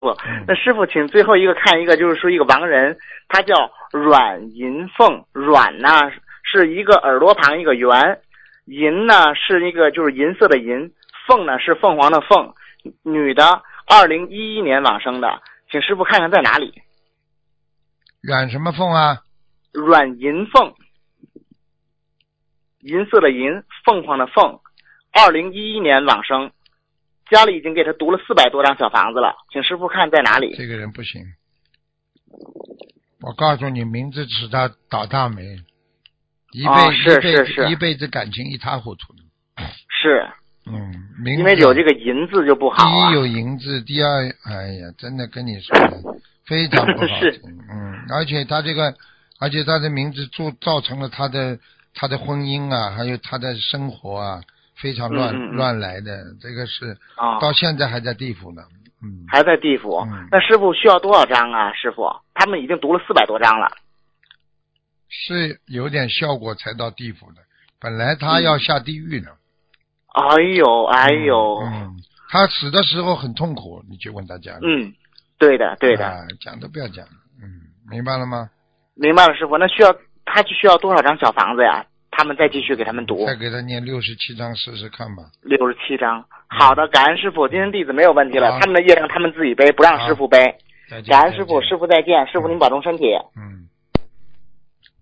傅。那师傅，请最后一个看一个，就是说一个亡人，他叫阮银凤。阮呢是一个耳朵旁一个圆，银呢是一个就是银色的银，凤呢是凤凰的凤，女的，2011年往生的，请师傅看看在哪里。 阮什么凤啊？ 阮银凤，银色的银，凤凰的凤，2011年往生，家里已经给他读了400多张小房子了，请师傅看在哪里。 这个人不行，我告诉你，名字使他倒大霉，一辈子感情一塌糊涂的。 是， 名字因为有这个银字就不好第一有银字，第二，哎呀，真的跟你说的非常不好听。而且他的名字造成了他的婚姻啊，还有他的生活啊，非常乱来的。这个是到现在还在地府呢。 还在地府。那师傅需要多少张啊？师傅，他们已经读了400多张了。 是有点效果才到地府的，本来他要下地狱的。 哎呦， 他死的时候很痛苦，你去问他讲。 对的。 讲都不要讲。明白了吗？ 明白了，师傅。那他需要多少张小房子呀？他们再继续给他们读。 再给他念67张试试看吧。 67张。好的，感恩师傅，今天弟子没有问题了，他们的业障他们自己背，不让师傅背。感恩师傅，师傅再见，师傅您保重身体。